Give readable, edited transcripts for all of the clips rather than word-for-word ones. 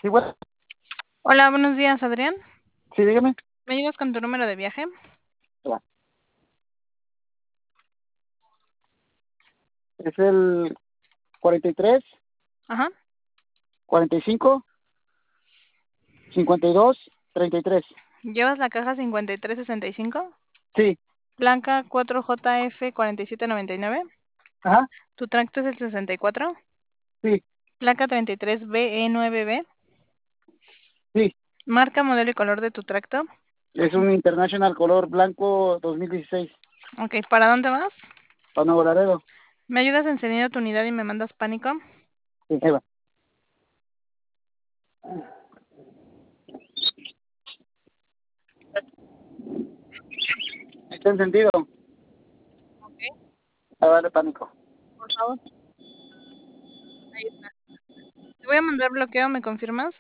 Sí, bueno, Hola, buenos días, Adrián. sí, dígame. ¿Me ayudas con tu número de viaje? Ya. Es el 43, Ajá. 45, 52, 33. ¿Llevas la caja 5365? Sí, Blanca 4JF 4799. ajá, ¿Tu tracto es el 64? sí, Placa 33BE9B. sí. Marca, modelo y color de tu tracto. Es un International color blanco 2016, Ok, ¿para dónde vas? para Nuevo Laredo. ¿Me ayudas encendiendo tu unidad y me mandas pánico? Sí, ahí va. Está encendido. Ok, A darle pánico. por favor. Ahí está. Te voy a mandar bloqueo, ¿me confirmas?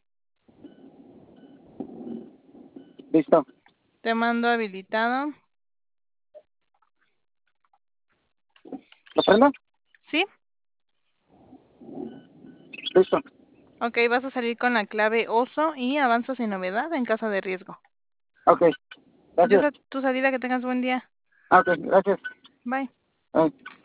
Listo. Te mando habilitado. ¿Lo prendo? ¿Sí? Listo. Ok, vas a salir con la clave oso y avanza sin novedad en caso de riesgo. Ok, Ya gracias. es tu salida, que tengas buen día. Ok, gracias. Bye. Bye.